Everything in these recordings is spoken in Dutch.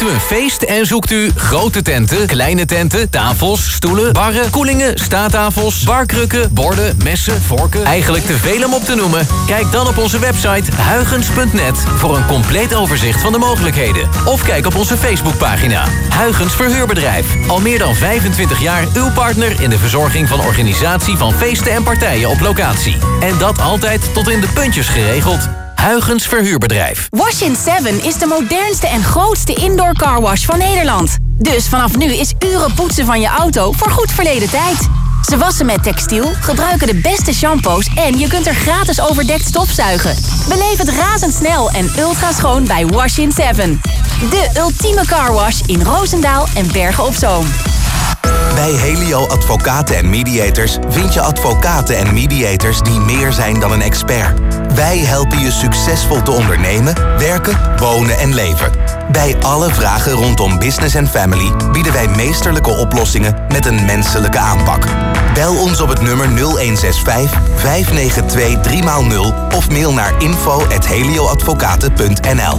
u een feest en zoekt u grote tenten, kleine tenten, tafels, stoelen, barren, koelingen, staattafels, barkrukken, borden, messen, vorken. Eigenlijk te veel om op te noemen? Kijk dan op onze website huygens.net voor een compleet overzicht van de mogelijkheden. Of kijk op onze Facebookpagina. Huygens Verhuurbedrijf. Al meer dan 25 jaar uw partner in de verzorging van organisatie van feesten en partijen op locatie. En dat altijd tot in de puntjes geregeld. Huygens Verhuurbedrijf. Wash-in 7 is de modernste en grootste indoor carwash van Nederland. Dus vanaf nu is uren poetsen van je auto voorgoed verleden tijd. Ze wassen met textiel, gebruiken de beste shampoos en je kunt er gratis overdekt stofzuigen. Beleef het razendsnel en ultra schoon bij Wash-in 7. De ultieme carwash in Roosendaal en Bergen op Zoom. Bij Helio Advocaten en Mediators vind je advocaten en mediators die meer zijn dan een expert. Wij helpen je succesvol te ondernemen, werken, wonen en leven. Bij alle vragen rondom business en family bieden wij meesterlijke oplossingen met een menselijke aanpak. Bel ons op het nummer 0165 592 3x0 of mail naar info@helioadvocaten.nl.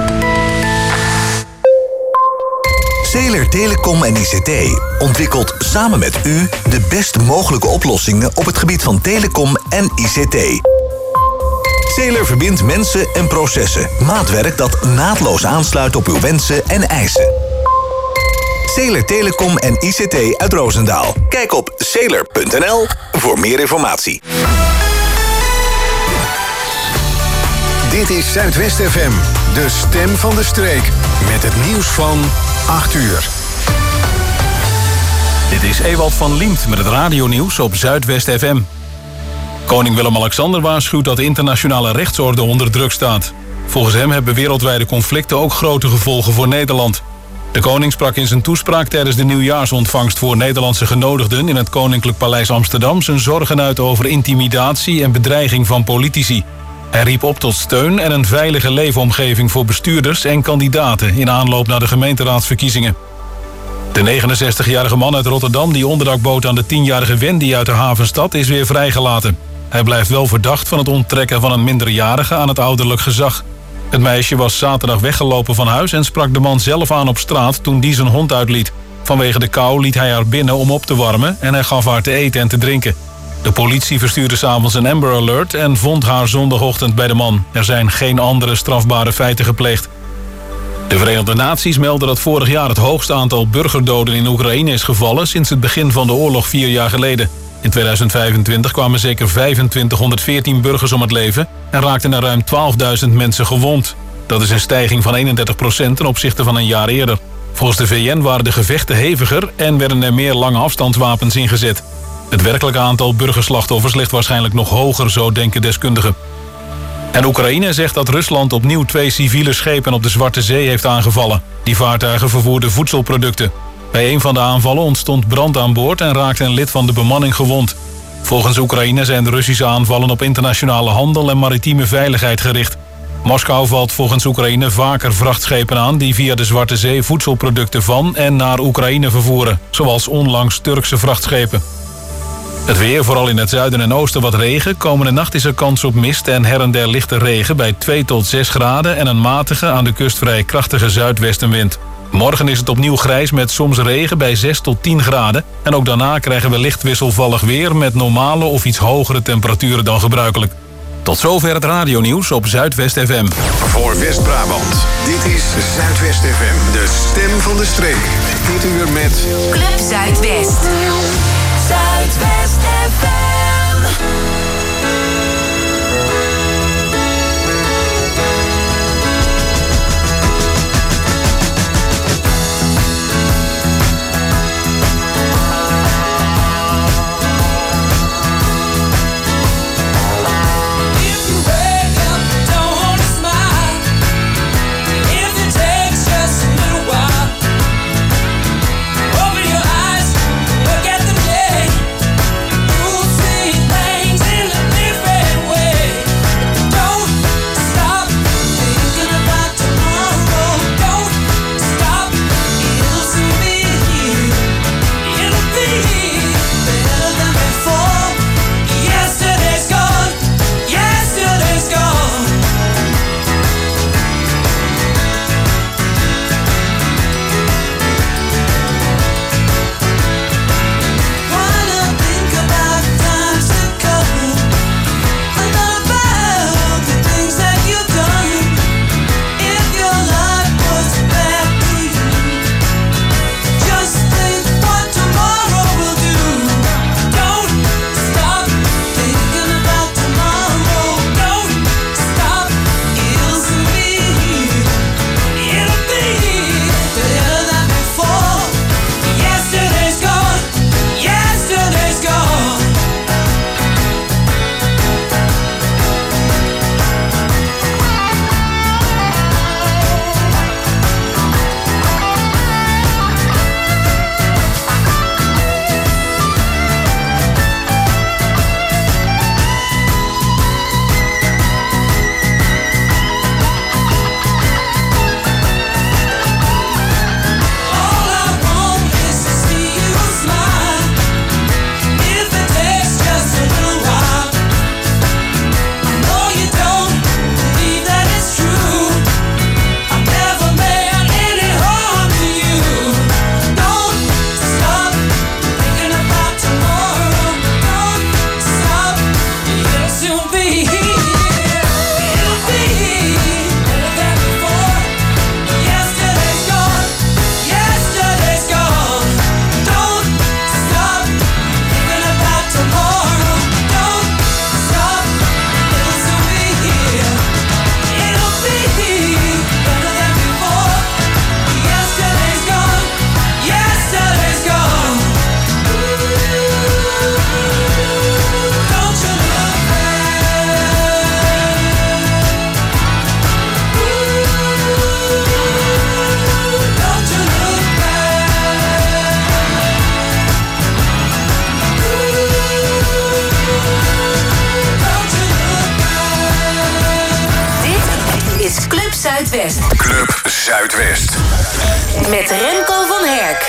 Zeeler Telecom en ICT ontwikkelt samen met u de best mogelijke oplossingen op het gebied van telecom en ICT. Zeeler verbindt mensen en processen. Maatwerk dat naadloos aansluit op uw wensen en eisen. Zeeler Telecom en ICT uit Roosendaal. Kijk op zeeler.nl voor meer informatie. Dit is Zuidwest FM, de stem van de streek. Met het nieuws van 8 uur. Dit is Ewald van Liemt met het radionieuws op Zuidwest FM. Koning Willem-Alexander waarschuwt dat de internationale rechtsorde onder druk staat. Volgens hem hebben wereldwijde conflicten ook grote gevolgen voor Nederland. De koning sprak in zijn toespraak tijdens de nieuwjaarsontvangst voor Nederlandse genodigden in het Koninklijk Paleis Amsterdam zijn zorgen uit over intimidatie en bedreiging van politici. Hij riep op tot steun en een veilige leefomgeving voor bestuurders en kandidaten in aanloop naar de gemeenteraadsverkiezingen. De 69-jarige man uit Rotterdam die onderdak bood aan de 10-jarige Wendy uit de havenstad is weer vrijgelaten. Hij blijft wel verdacht van het onttrekken van een minderjarige aan het ouderlijk gezag. Het meisje was zaterdag weggelopen van huis en sprak de man zelf aan op straat toen die zijn hond uitliet. Vanwege de kou liet hij haar binnen om op te warmen en hij gaf haar te eten en te drinken. De politie verstuurde 's avonds een Amber Alert en vond haar zondagochtend bij de man. Er zijn geen andere strafbare feiten gepleegd. De Verenigde Naties melden dat vorig jaar het hoogste aantal burgerdoden in Oekraïne is gevallen sinds het begin van de oorlog 4 jaar geleden. In 2025 kwamen zeker 2514 burgers om het leven en raakten er ruim 12.000 mensen gewond. Dat is een stijging van 31% ten opzichte van een jaar eerder. Volgens de VN waren de gevechten heviger en werden er meer lange afstandswapens ingezet. Het werkelijke aantal burgerslachtoffers ligt waarschijnlijk nog hoger, zo denken deskundigen. En Oekraïne zegt dat Rusland opnieuw 2 civiele schepen op de Zwarte Zee heeft aangevallen. Die vaartuigen vervoerden voedselproducten. Bij een van de aanvallen ontstond brand aan boord en raakte een lid van de bemanning gewond. Volgens Oekraïne zijn de Russische aanvallen op internationale handel en maritieme veiligheid gericht. Moskou valt volgens Oekraïne vaker vrachtschepen aan die via de Zwarte Zee voedselproducten van en naar Oekraïne vervoeren, zoals onlangs Turkse vrachtschepen. Het weer, vooral in het zuiden en oosten wat regen. Komende nacht is er kans op mist en her en der lichte regen bij 2 tot 6 graden... en een matige, aan de kust vrij krachtige zuidwestenwind. Morgen is het opnieuw grijs met soms regen bij 6 tot 10 graden. En ook daarna krijgen we licht wisselvallig weer met normale of iets hogere temperaturen dan gebruikelijk. Tot zover het radionieuws op Zuidwest FM. Voor West-Brabant, dit is Zuidwest FM, de stem van de streek. Dit uur met Club Zuidwest. Zuidwest FM. Open your eyes, look at the day. You'll see things Zuidwest. Club Zuidwest. Met Remco van Herk.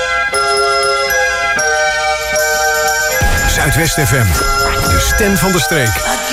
Zuidwest FM. De stem van de streek.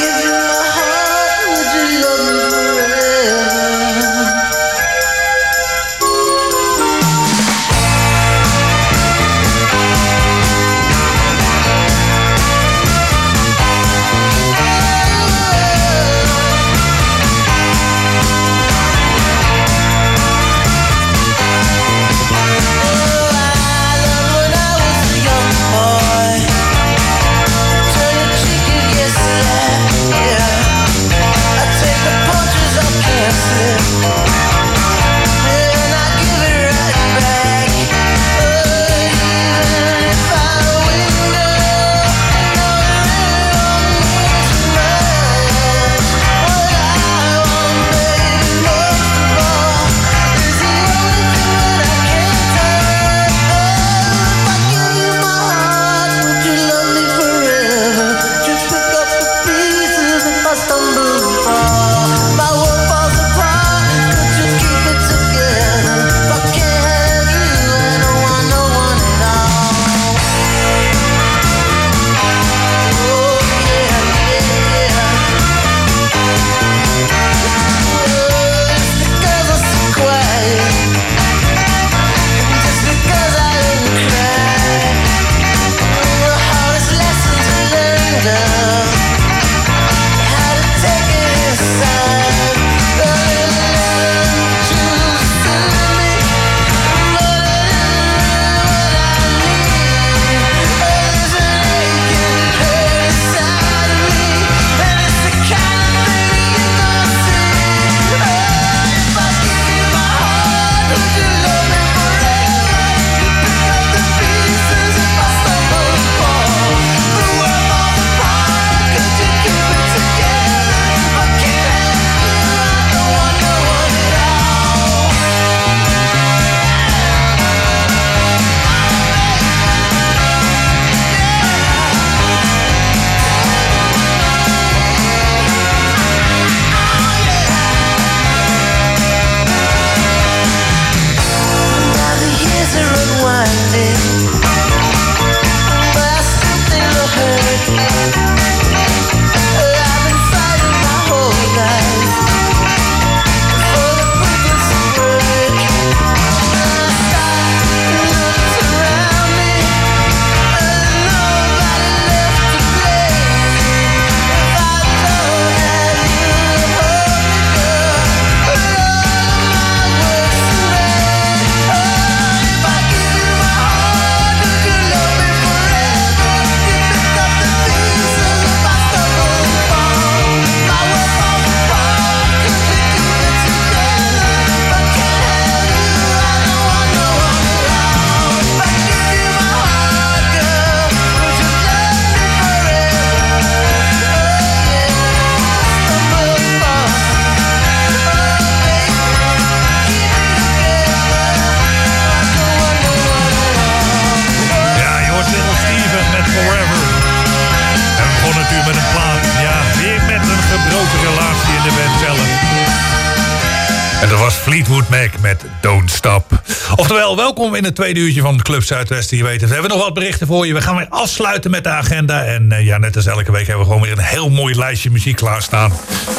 En dat was Fleetwood Mac met Don't Stop. Oftewel, welkom in het tweede uurtje van Club Zuidwest. Je weet het, we hebben nog wat berichten voor je. We gaan weer afsluiten met de agenda. En net als elke week hebben we gewoon weer een heel mooi lijstje muziek klaarstaan.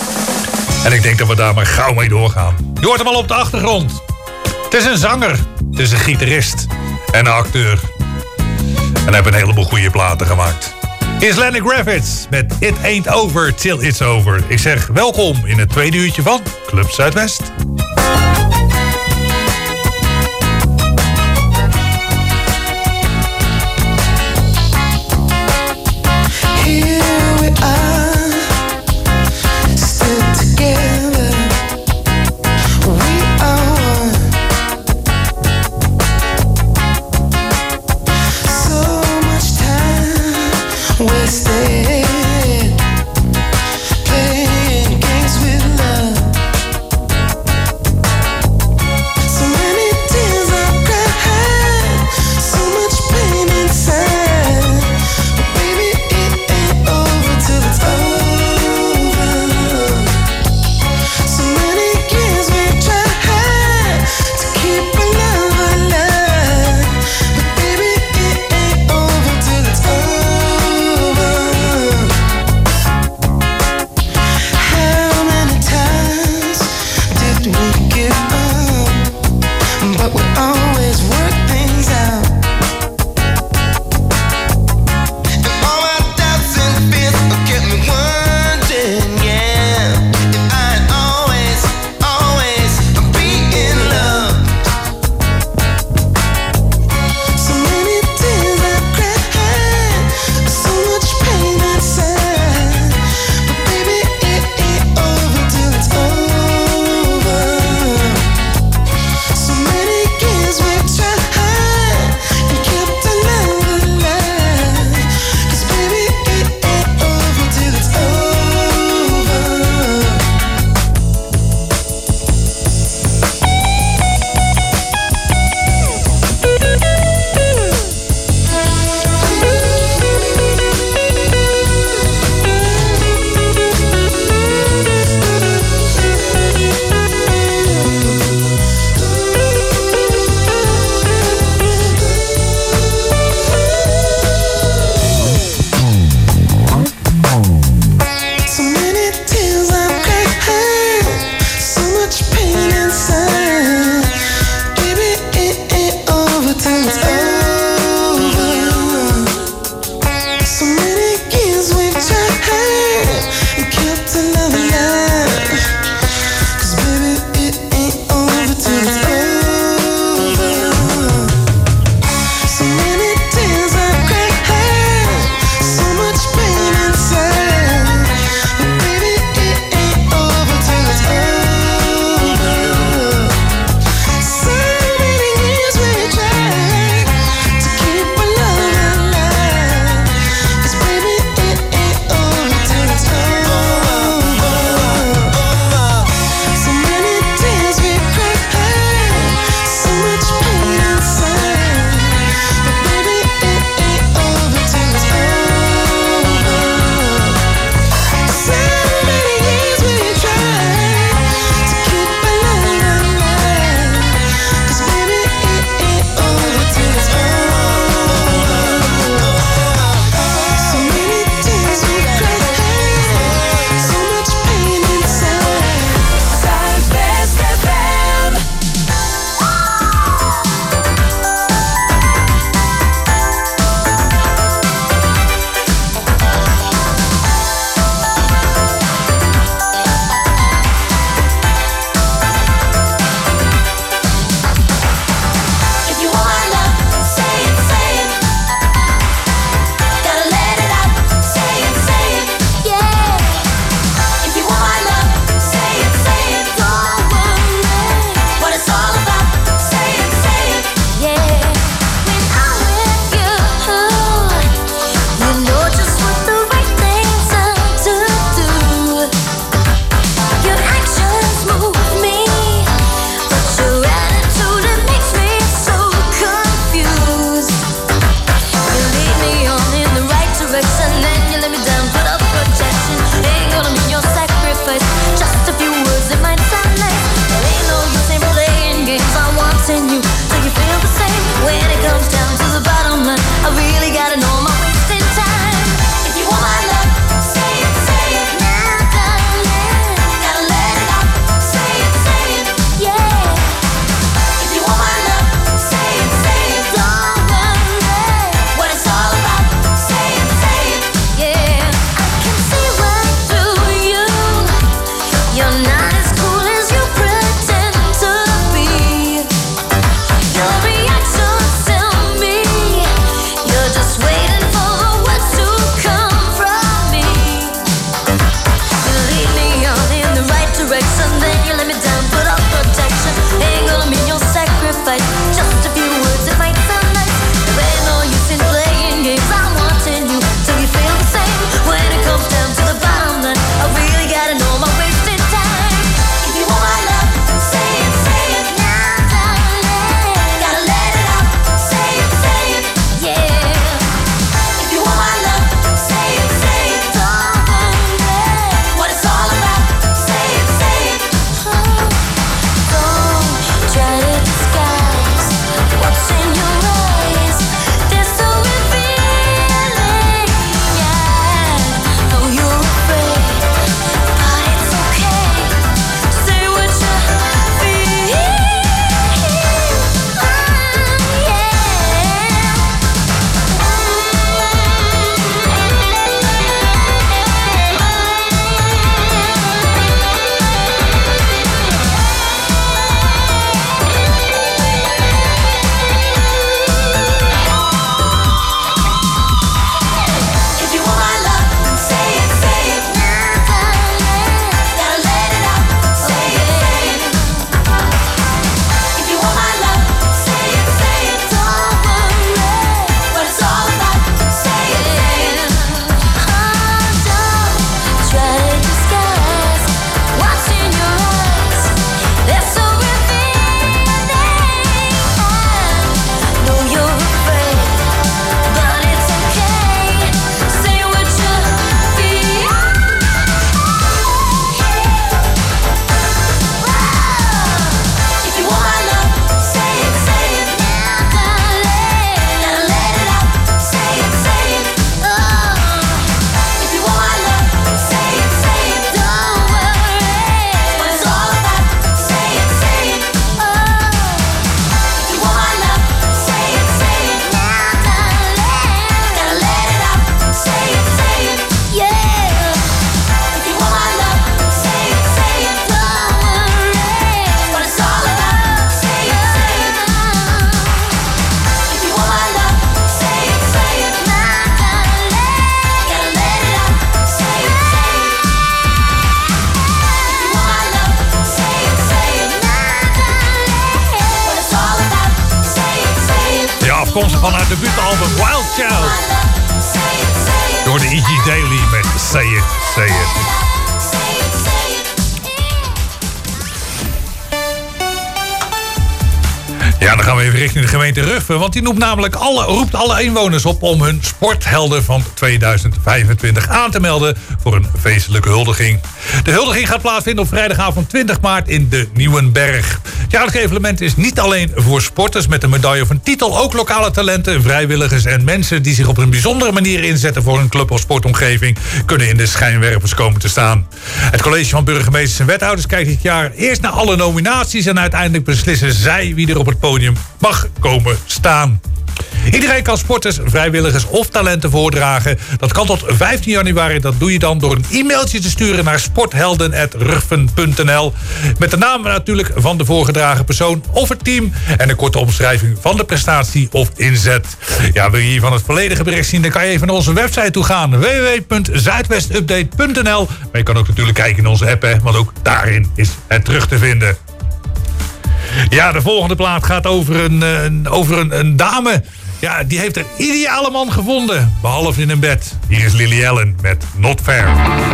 En ik denk dat we daar maar gauw mee doorgaan. Je hoort hem al op de achtergrond. Het is een zanger, het is een gitarist en een acteur. En hij heeft een heleboel goede platen gemaakt. Is Lenny Kravitz met It Ain't Over Till It's Over. Ik zeg welkom in het tweede uurtje van Club Zuidwest. Playing games with love. afkomstig van haar debuutalbum Wild Child. Door de E.G. Daily met Say It, Say It. Ja, dan gaan we even richting de gemeente Rugven. Want die roept alle inwoners op om hun sporthelden van 2025 aan te melden voor een feestelijke huldiging. De huldiging gaat plaatsvinden op vrijdagavond 20 maart in de Nieuwenberg. Het jaarlijkse evenement is niet alleen voor sporters met een medaille of een titel. Ook lokale talenten, vrijwilligers en mensen die zich op een bijzondere manier inzetten voor een club of sportomgeving kunnen in de schijnwerpers komen te staan. Het college van burgemeesters en wethouders kijkt dit jaar eerst naar alle nominaties en uiteindelijk beslissen zij wie er op het podium mag komen staan. Iedereen kan sporters, vrijwilligers of talenten voordragen. Dat kan tot 15 januari. Dat doe je dan door een e-mailtje te sturen naar sporthelden@rugven.nl. Met de naam natuurlijk van de voorgedragen persoon of het team. En een korte omschrijving van de prestatie of inzet. Ja, wil je hiervan het volledige bericht zien? Dan kan je even naar onze website toe gaan. www.zuidwestupdate.nl. Maar je kan ook natuurlijk kijken in onze app, hè, want ook daarin is het terug te vinden. Ja, de volgende plaat gaat over een dame. Ja, die heeft een ideale man gevonden. Behalve in een bed. Hier is Lily Allen met Not Fair.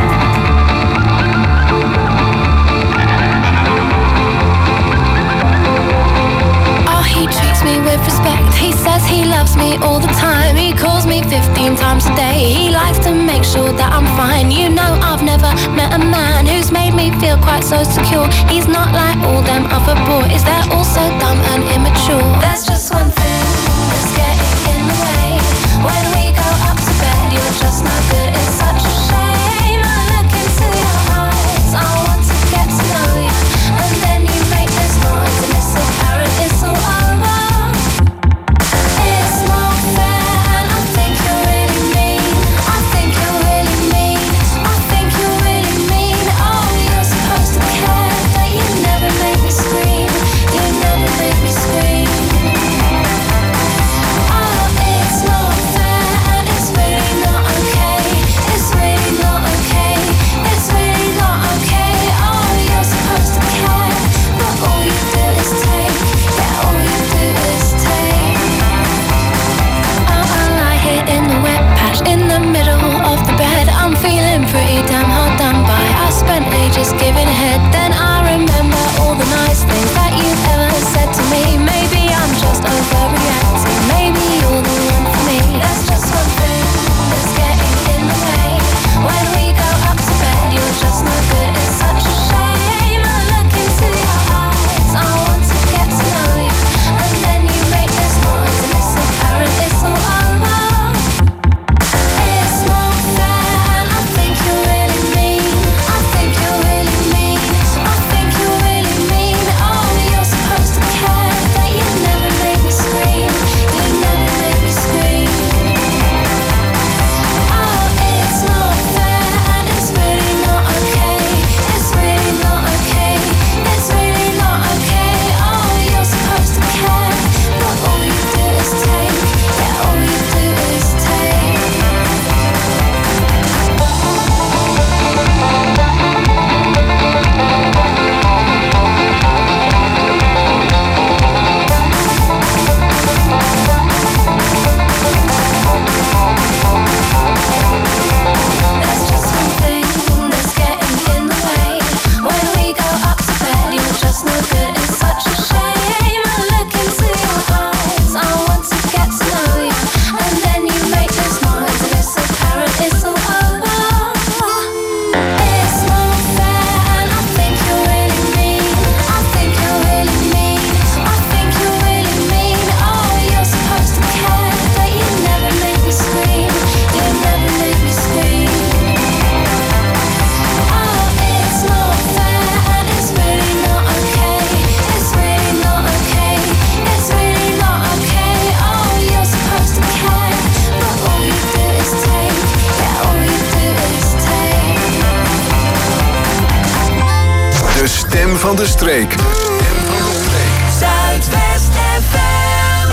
He treats me with respect. He says he loves me all the time. He calls me 15 times a day. He likes to make sure that I'm fine. You know I've never met a man who's made me feel quite so secure. He's not like all them other boys. They're all so dumb and immature. There's just one thing that's getting in the way. When we go up to bed, you're just not good. It's such a shame. I look into your eyes. I want to get to know you. And then you make this noise and it's so apparent it's all over. Pretty damn hard done by. I spent ages giving head. Then I remember all the nice things that you've ever said to me. Maybe I'm just overreacting. Maybe you're the one for me. There's just one thing that's getting in the way. When we go up to bed, you're just no good. It's such a shame. I look into your eyes. I want to get to know you. And then you make this noise and it's apparent it's all over. Van de streek. Zuidwest FM.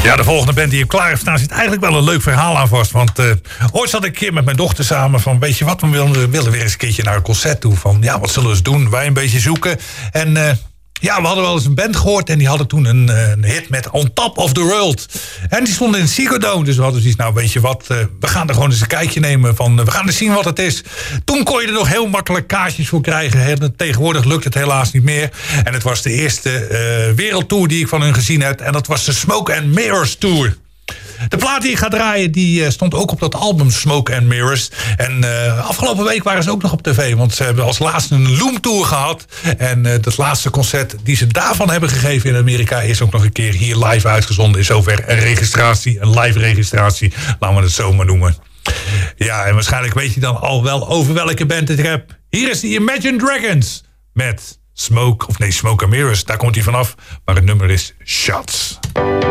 Ja, de volgende band die hier klaar heeft staan zit eigenlijk wel een leuk verhaal aan vast. Want ooit zat ik een keer met mijn dochter samen van, weet je wat, we willen weer eens een keertje naar een concert toe. Van, ja, wat zullen we eens doen? Wij een beetje zoeken. En ja, we hadden wel eens een band gehoord en die hadden toen een hit met On Top of the World. En die stonden in het Ziggo Dome. Dus we hadden zoiets, nou weet je wat, we gaan er gewoon eens een kijkje nemen van, we gaan eens zien wat het is. Toen kon je er nog heel makkelijk kaartjes voor krijgen. Tegenwoordig lukt het helaas niet meer. En het was de eerste wereldtour die ik van hun gezien heb. En dat was de Smoke and Mirrors Tour. De plaat die ik ga draaien, die stond ook op dat album Smoke and Mirrors. En afgelopen week waren ze ook nog op tv. Want ze hebben als laatste een Loom Tour gehad. En dat laatste concert die ze daarvan hebben gegeven in Amerika is ook nog een keer hier live uitgezonden. In zover een registratie, een live registratie. Laten we het zo maar noemen. Ja, en waarschijnlijk weet je dan al wel over welke band ik heb. Hier is de Imagine Dragons met Smoke and Mirrors. Daar komt hij vanaf. Maar het nummer is Shots.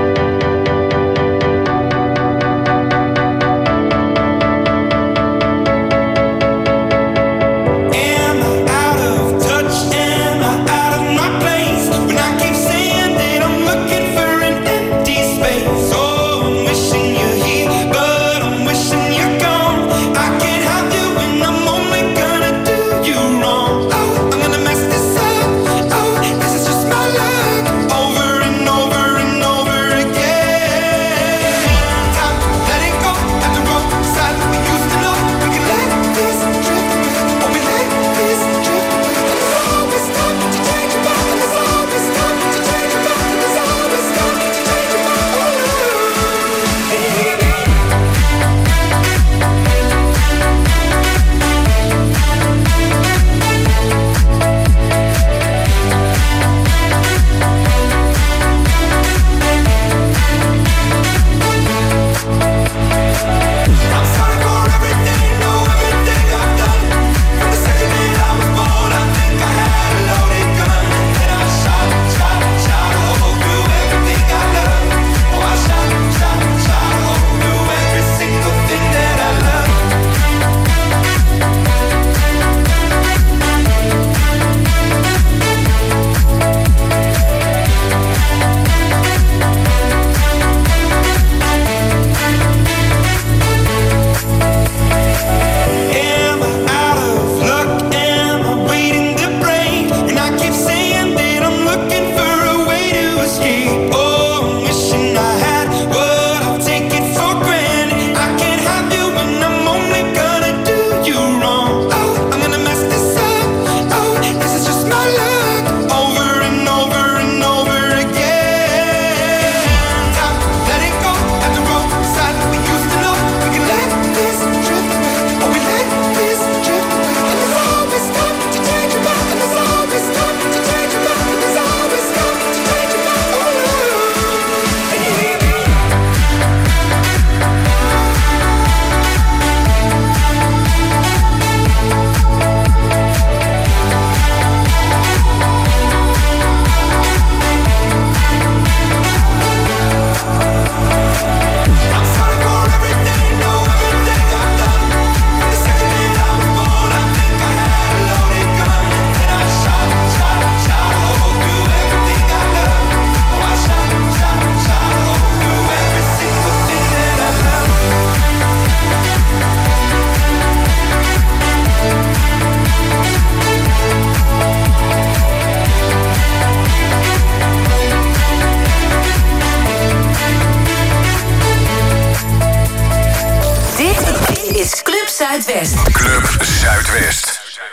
Zuidwest. Club Zuidwest.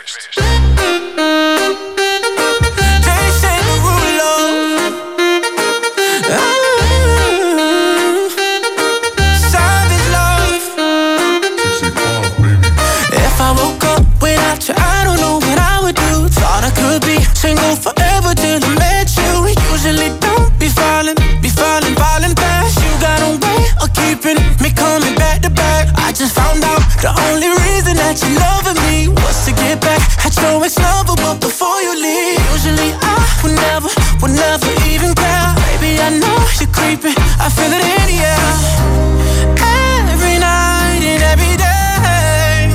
Single forever till I met you. Usually don't be falling fast. You got a way of keeping me coming back to back. I just found out the only reason that you loving me was to get back at your ex-lover, but before you leave, usually I would never even care. Baby, I know you're creeping, I feel it in the air. Every night and every day,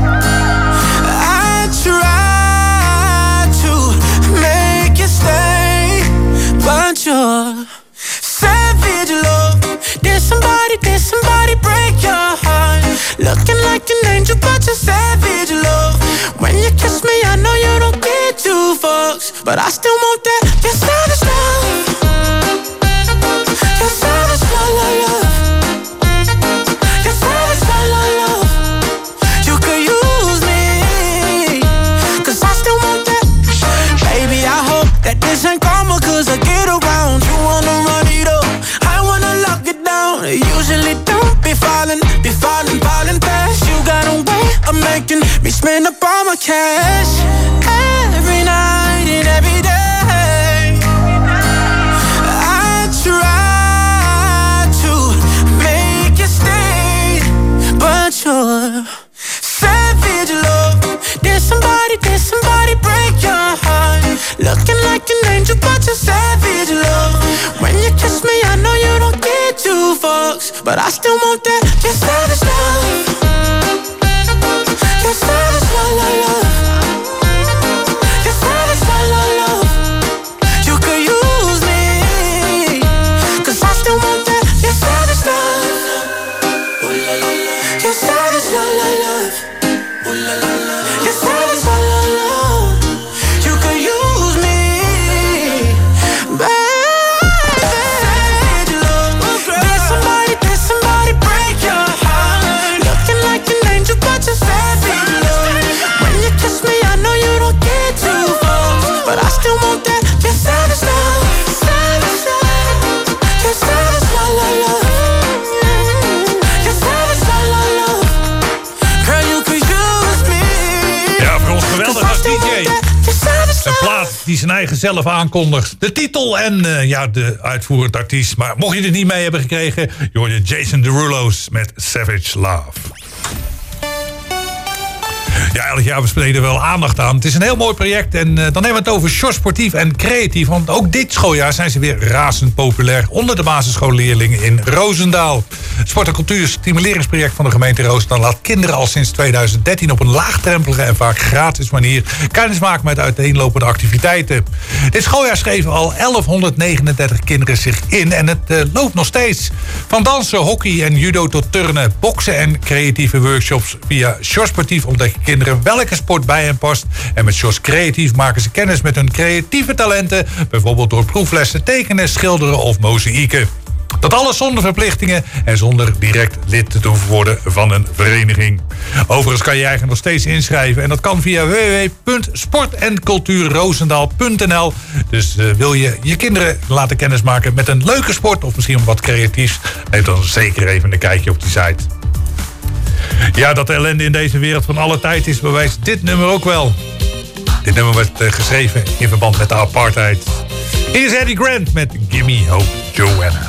I try to make you stay, but your savage love your savage love. When you kiss me, I know you don't get two fucks, but I still want that. Your savage love. Your savage love, love. Your savage love, love. You could use me, 'cause I still want that. Baby, I hope that this ain't karma, 'cause I get around. You wanna run it up, I wanna lock it down. Usually don't be falling fast. You got a way of making me spend up all my cash. Every night and every day I try to make you stay, but you're savage love. There's somebody break your heart. Looking like an angel, but you're savage love. When you kiss me, I know you don't get two fucks, but I still want that. Your savage love. Your savage love, love, love. Your savage love, love, love. You could use me, 'cause I still want that. Your savage love. Your savage love, love, love. Your savage love, love, love. You could use me, baby. There's somebody break your heart. Looking like an angel, but you're savage love. When you kiss me, I know you don't get two fucks, but I still want that. Your savage love. Savage love. Your savage love, love, love. Your savage love, love, love. Girl, you could use me. Ja, voor ons geweldig als DJ. Een plaat die zijn eigen zelf aankondigt. De titel en de uitvoerend artiest. Maar mocht je het niet mee hebben gekregen, je hoorde Jason Derulo's met Savage Love. Ja, elk jaar besteden we wel aandacht aan. Het is een heel mooi project en dan hebben we het over Sjors Sportief en Creatief. Want ook dit schooljaar zijn ze weer razend populair onder de basisschoolleerlingen in Roosendaal. Het Sport- en Cultuur Stimuleringsproject van de gemeente Roosendaal laat kinderen al sinds 2013 op een laagdrempelige en vaak gratis manier kennis maken met uiteenlopende activiteiten. Dit schooljaar schreven al 1139 kinderen zich in en het loopt nog steeds. Van dansen, hockey en judo tot turnen, boksen en creatieve workshops. Via Sjors Sportief ontdekken kinderen welke sport bij hen past. En met Sjors Creatief maken ze kennis met hun creatieve talenten. Bijvoorbeeld door proeflessen, tekenen, schilderen of mozaïeken. Dat alles zonder verplichtingen en zonder direct lid te hoeven worden van een vereniging. Overigens kan je eigenlijk nog steeds inschrijven. En dat kan via www.sportencultuurroosendaal.nl. Dus wil je je kinderen laten kennismaken met een leuke sport of misschien wat creatiefs, neem dan zeker even een kijkje op die site. Ja, dat de ellende in deze wereld van alle tijd is, bewijst dit nummer ook wel. Dit nummer werd geschreven in verband met de apartheid. Hier is Eddie Grant met Gimme Hope, Joanna.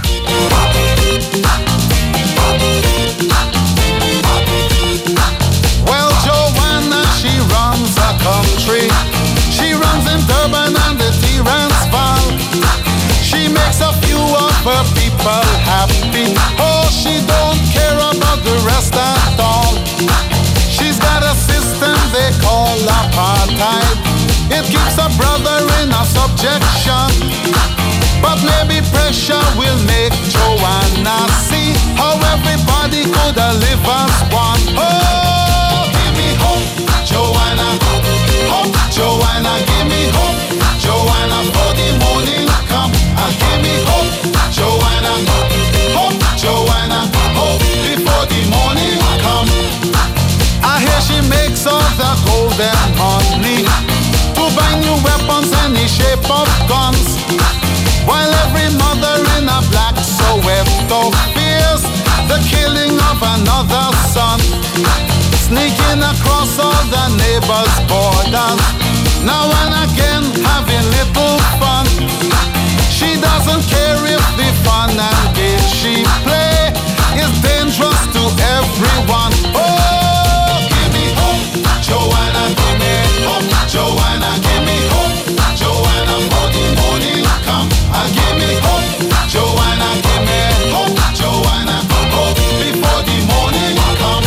Well, Joanna, she runs a country. She runs in Durban and the Transvaal. She makes a few of her people happy. Oh, she don't care about the rest at all. She's got a system they call apartheid. It keeps a brother in a subjection. But maybe pressure will make Joanna see how everybody could live as one. Oh, give me hope, Joanna. Hope, Joanna, give me hope, Joanna, for the morning come. Give me hope, Joanna. Hope, Joanna, hope before the morning come. I hear she makes all the golden money to buy new weapons any shape of guns. While every mother in a black Soweto fears the killing of another son, sneaking across all the neighbors' borders, now and again having little fun. She doesn't care if the fun and game she play is dangerous to everyone. Oh, give me hope, Joanna, give me hope, Joanna, give me hope, Joanna, for the morning come. Give me hope, Joanna, give me hope, Joanna, hope before the morning come.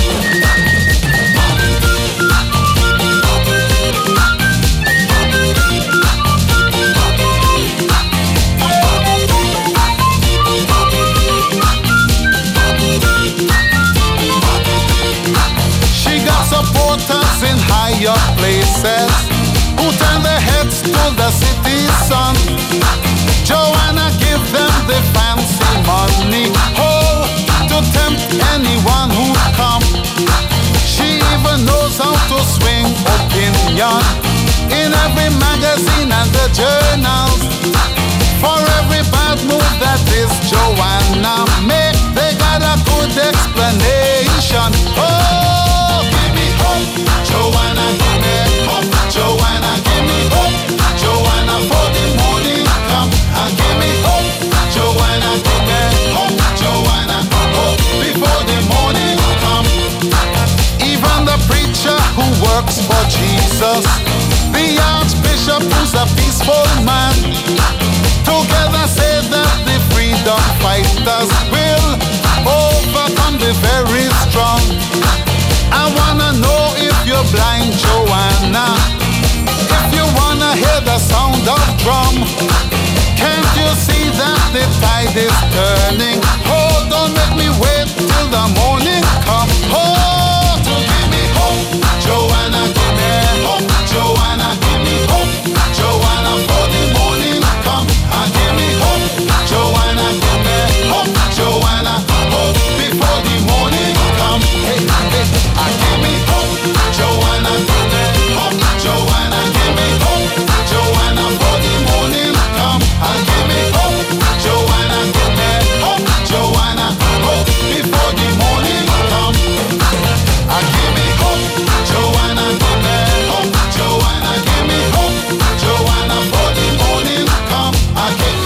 Joanna make, they got a good explanation. Oh, give me hope, Joanna, give me hope, Joanna, give me hope, Joanna, for the morning come, and give me hope, Joanna, give me hope, Joanna, hope before the morning come. Even the preacher who works for Jesus, the archbishop who's a peaceful man, together say that the freedom fighters will overcome the very strong. I wanna know if you're blind, Joanna, if you wanna hear the sound of drum. Can't you see that the tide is turning? Oh, don't make me wait till the morning come. Oh, to give me hope, Joanna, give me hope, Joanna, give me hope, Joanna, for the morning come. And give me hope, Joanna, give me hope, Joanna, hope before the morning come. Hey, hey, and give me hope, Joanna, give me hope, Joanna, give me hope, Joanna, for the morning come. And give me hope, Joanna, give me hope, Joanna, hope before the morning come. And give me hope, Joanna, give me hope, Joanna, give me hope, Joanna, for the morning come. And give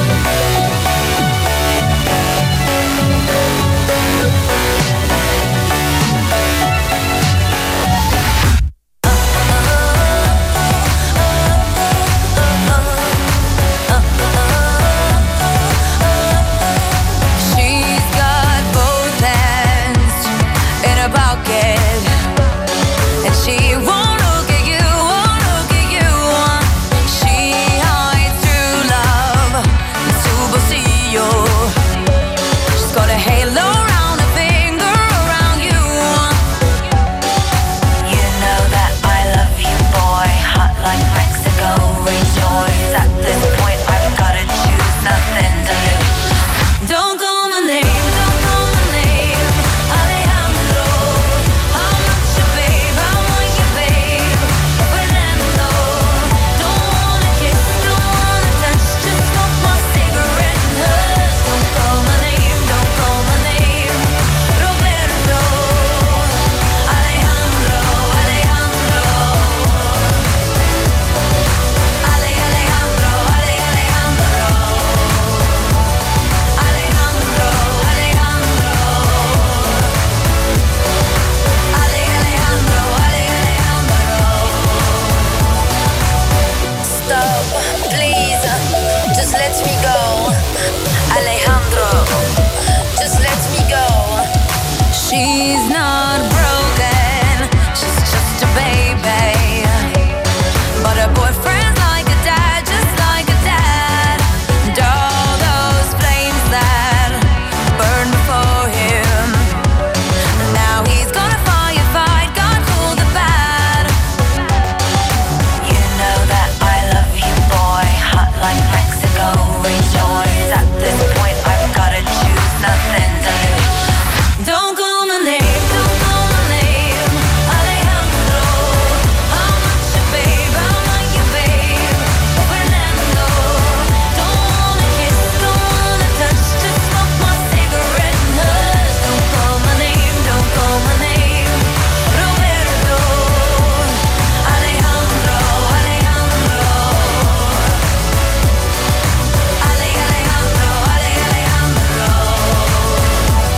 She's got both hands in her pocket, and she won't look at you, won't look at you. She hides true love in superstition. She's got a halo around her finger, around you. You know that I love you, boy, hot like Mexico. Rejoice at this point, I've gotta choose, nothing to lose. Don't call my name, don't call my name, Alejandro. I'm not your babe, I'm not your babe, Fernando. Don't wanna kiss, don't wanna touch, just smoke my cigarette and hush. Don't call my name, don't call my name, Roberto. Alejandro, Alejandro. Alejandro, Alejandro. Alejandro, Alejandro. Alejandro, Alejandro. Stop, please, just let me go. Alejandro, just let me go. She's not broken, she's just a baby, but her boyfriend's like a dad, just like a dad. And all those flames that burned before him, now he's gonna firefight, God cool the bad. You know that I love you, boy, hot like Mexico. Rejoice at this point, I've gotta choose, nothing to lose. Don't call my name, don't call my name, Alejandro. I'm not your babe, I'm not your babe, Fernando. Don't wanna kiss, don't wanna touch, just smoke my cigarette and hush. Don't call my name, don't call my name, Roberto. Alejandro, Alejandro. Alejandro, Alejandro.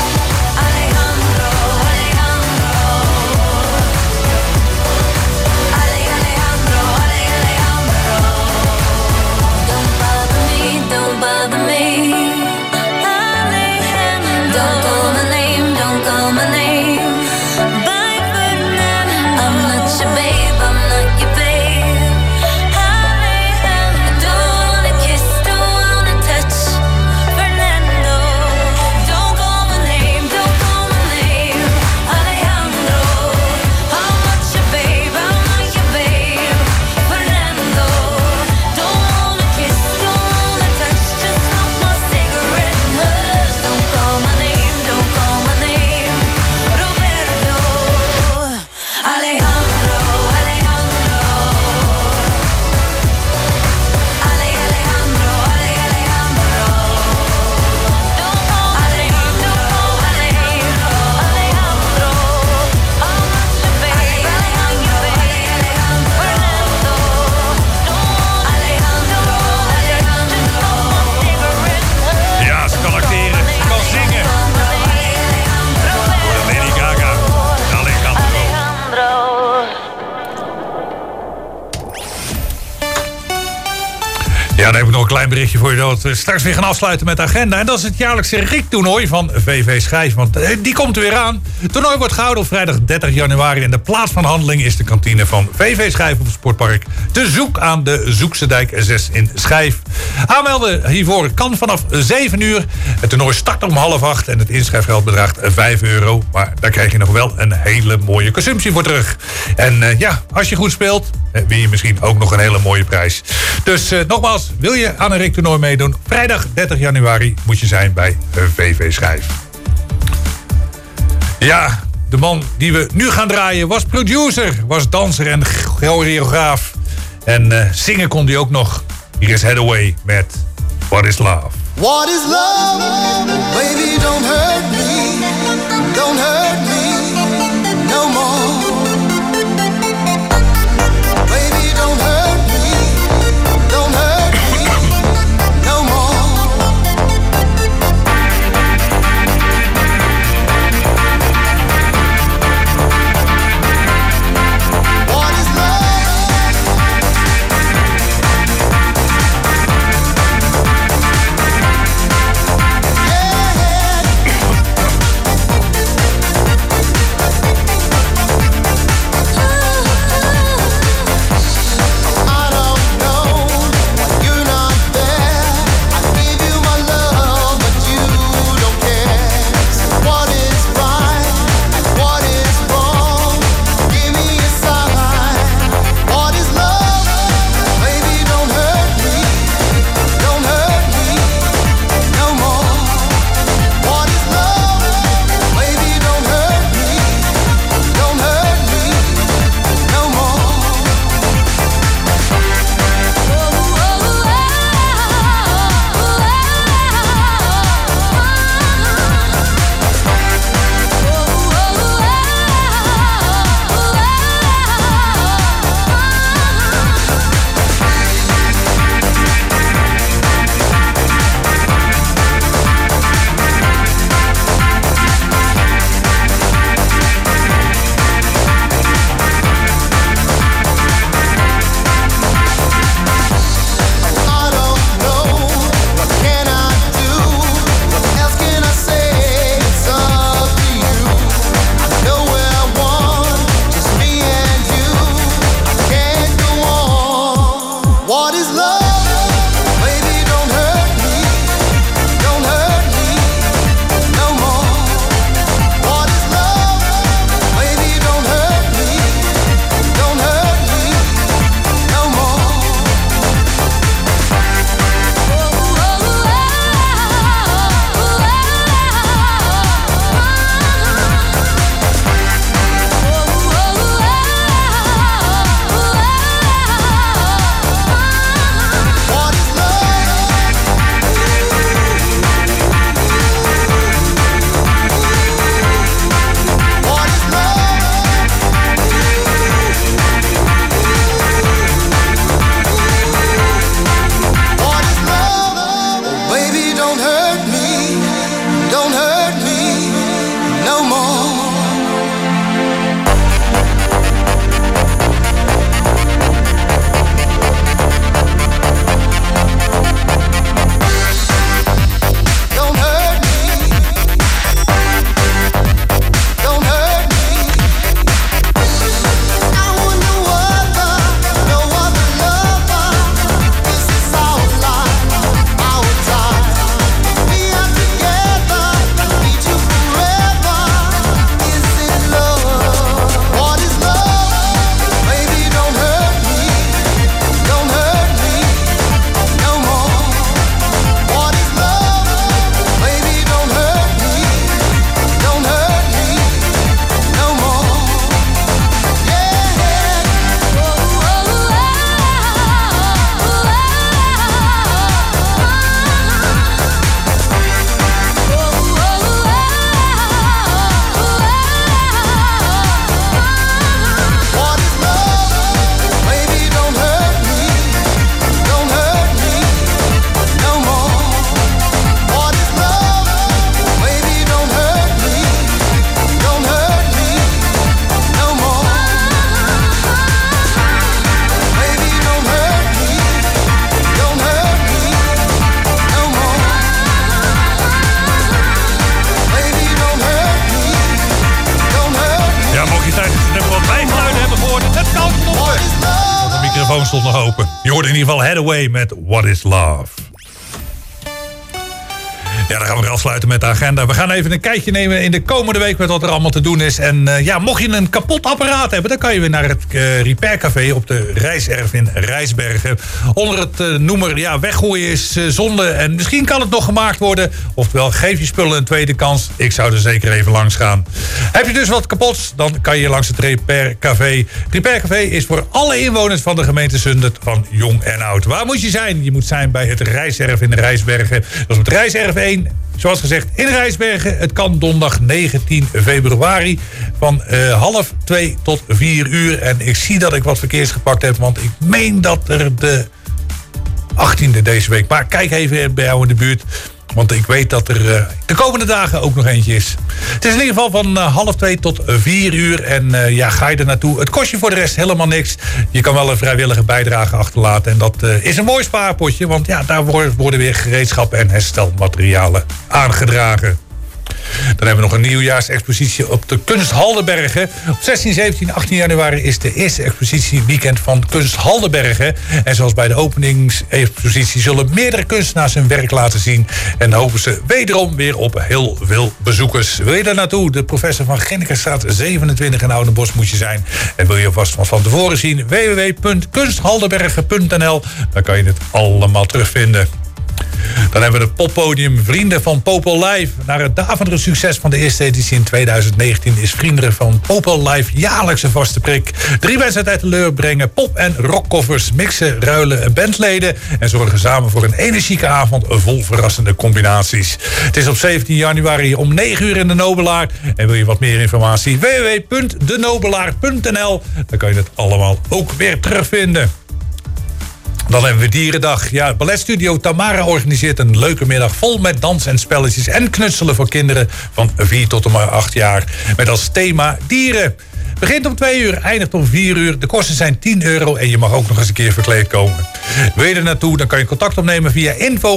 Ja, dan heb ik nog een klein berichtje voor je dat we straks weer gaan afsluiten met de agenda. En dat is het jaarlijkse RIK-toernooi van VV Schijf. Want die komt er weer aan. Het toernooi wordt gehouden op vrijdag 30 januari. En de plaats van handeling is de kantine van VV Schijf op het sportpark De Zoek aan de Zoekse Dijk 6 in Schijf. Aanmelden hiervoor kan vanaf 7 uur. Het toernooi start om 7:30 en het inschrijfgeld bedraagt €5. Maar daar krijg je nog wel een hele mooie consumptie voor terug. En als je goed speelt, win je misschien ook nog een hele mooie prijs. Dus nogmaals, wil je aan een RIK-toernooi meedoen? Vrijdag 30 januari moet je zijn bij VV Schijf. Ja, de man die we nu gaan draaien was producer, was danser en choreograaf. En zingen kon hij ook nog. Hier is Hathaway met What is Love? What is love? Baby, don't hurt me. Don't hurt me no more. Baby, don't hurt me. Don't hurt me no more. What is love? telefoon stond nog open. Je hoorde in ieder geval Hathaway met What is Love. Ja, dan gaan we weer afsluiten met de agenda. We gaan even een kijkje nemen in de komende week met wat er allemaal te doen is. En mocht je een kapot apparaat hebben, dan kan je weer naar het Repaircafé op de Rijserf in Rijsbergen. Onder het noemer, weggooien is zonde en misschien kan het nog gemaakt worden. Oftewel, geef je spullen een tweede kans. Ik zou er zeker even langs gaan. Heb je dus wat kapots, dan kan je langs het Repaircafé. Het Repaircafé is voor alle inwoners van de gemeente Zundert, van jong en oud. Waar moet je zijn? Je moet zijn bij het Rijserf in Rijsbergen. Dat is op het Rijserf 1. Zoals gezegd in Rijsbergen. Het kan donderdag 19 februari van 1:30 tot 4 uur. En ik zie dat ik wat verkeers gepakt heb. Want ik meen dat er de 18e deze week. Maar kijk even bij jou in de buurt. Want ik weet dat er de komende dagen ook nog eentje is. Het is in ieder geval van 1:30 tot 4 uur. En ga je er naartoe. Het kost je voor de rest helemaal niks. Je kan wel een vrijwillige bijdrage achterlaten. En dat is een mooi spaarpotje. Want daar worden weer gereedschappen en herstelmaterialen aangedragen. Dan hebben we nog een nieuwjaarsexpositie op de Kunst Haldenbergen. Op 16, 17, 18 januari is de eerste expositieweekend van Kunst Haldenbergen. En zoals bij de openingsexpositie zullen meerdere kunstenaars hun werk laten zien. En hopen ze wederom weer op heel veel bezoekers. Wil je daar naartoe? De Professor van Ginnekenstraat 27 in Oudenbosch moet je zijn. En wil je vast van tevoren zien? www.kunsthaldenbergen.nl. Daar kan je het allemaal terugvinden. Dan hebben we het poppodium Vrienden van Popol Live. Na het daverende succes van de eerste editie in 2019... is Vrienden van Popol Live jaarlijks een vaste prik. 3 mensen uit de leur brengen pop- en rockkoffers, mixen, ruilen bandleden... en zorgen samen voor een energieke avond vol verrassende combinaties. Het is op 17 januari om 9 uur in de Nobelaar. En wil je wat meer informatie? www.denobelaar.nl. Dan kan je het allemaal ook weer terugvinden. Dan hebben we Dierendag. Ja, Balletstudio Tamara organiseert een leuke middag vol met dans en spelletjes en knutselen voor kinderen van 4 tot en maar 8 jaar. Met als thema dieren. Begint om 2 uur, eindigt om 4 uur. De kosten zijn €10 en je mag ook nog eens een keer verkleed komen. Wil je er naartoe, dan kan je contact opnemen via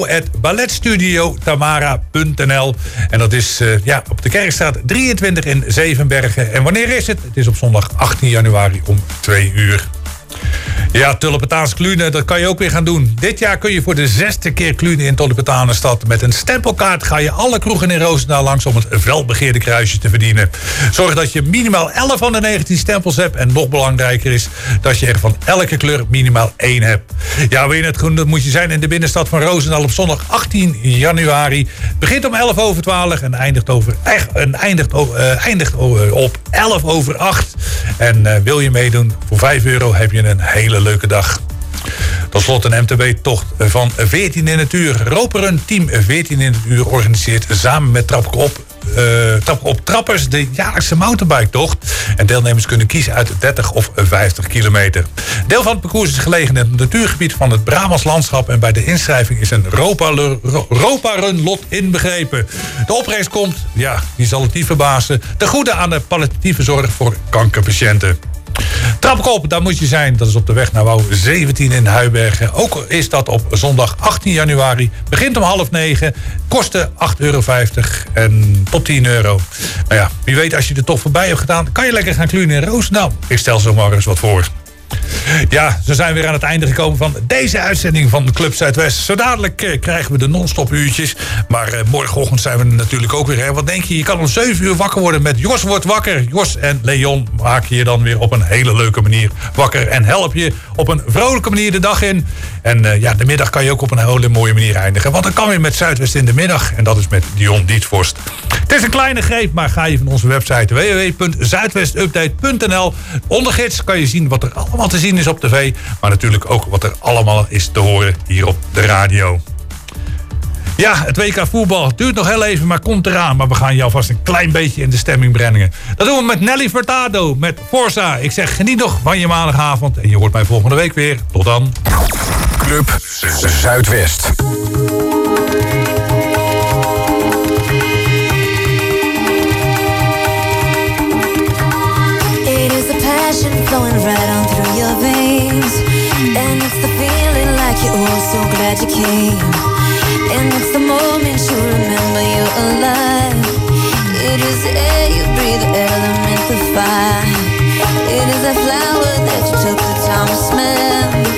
info@balletstudiotamara.nl. En dat is op de Kerkstraat 23 in Zevenbergen. En wanneer is het? Het is op zondag 18 januari om 2 uur. Ja, Tulpentaans Klunen, dat kan je ook weer gaan doen. Dit jaar kun je voor de 6e keer klunen in Tulpentanenstad. Met een stempelkaart ga je alle kroegen in Roosendaal langs om het felbegeerde kruisje te verdienen. Zorg dat je minimaal 11 van de 19 stempels hebt. En nog belangrijker is dat je er van elke kleur minimaal 1 hebt. Ja, wil je het doen, dan moet je zijn in de binnenstad van Roosendaal op zondag 18 januari. Begint om 11:12 en eindigt op 11:08. En wil je meedoen, voor €5 heb je een hele leuke dag. Tot slot een MTB-tocht van 14 in het uur. Roperen Team 14 in het uur organiseert samen met Trap op Trappers de jaarlijkse mountainbike-tocht. En deelnemers kunnen kiezen uit 30 of 50 kilometer. Deel van het parcours is gelegen in het natuurgebied van het Brabants landschap. En bij de inschrijving is een Ropa-run lot inbegrepen. De opbrengst komt, die zal het niet verbazen, ten goede aan de palliatieve zorg voor kankerpatiënten. Trapkop, daar moet je zijn. Dat is op de weg naar Wouw 17 in Huibergen. Ook is dat op zondag 18 januari. Begint om 8:30. Kosten €8,50 en tot €10. Nou ja, wie weet, als je er toch voorbij hebt gedaan, kan je lekker gaan klunen in Roosendaal. Ik stel zomaar eens wat voor. Ja, zo zijn we weer aan het einde gekomen van deze uitzending van de Club Zuidwest. Zo dadelijk krijgen we de non-stop uurtjes. Maar morgenochtend zijn we er natuurlijk ook weer. Hè? Wat denk je? Je kan om 7 uur wakker worden met Jos wordt wakker. Jos en Leon maken je dan weer op een hele leuke manier wakker. En help je op een vrolijke manier de dag in. En de middag kan je ook op een hele mooie manier eindigen. Want dan kan je met Zuidwest in de middag. En dat is met Dion Dietvorst. Het is een kleine greep, maar ga je van onze website www.zuidwestupdate.nl. Onder gids kan je zien wat er allemaal te zien is op tv. Maar natuurlijk ook wat er allemaal is te horen hier op de radio. Ja, het WK voetbal duurt nog heel even, maar komt eraan. Maar we gaan je alvast een klein beetje in de stemming brengen. Dat doen we met Nelly Furtado, met Forza. Ik zeg geniet nog van je maandagavond. En je hoort mij volgende week weer. Tot dan. Club Zuidwest. Flowing right on through your veins. And it's the feeling like you're oh so glad you came. And it's the moment you remember you're alive. It is the air you breathe, the element, the fire. It is a flower that you took the time to smell.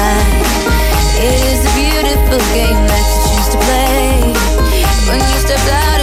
life. It is a beautiful game that you choose to play. When you step out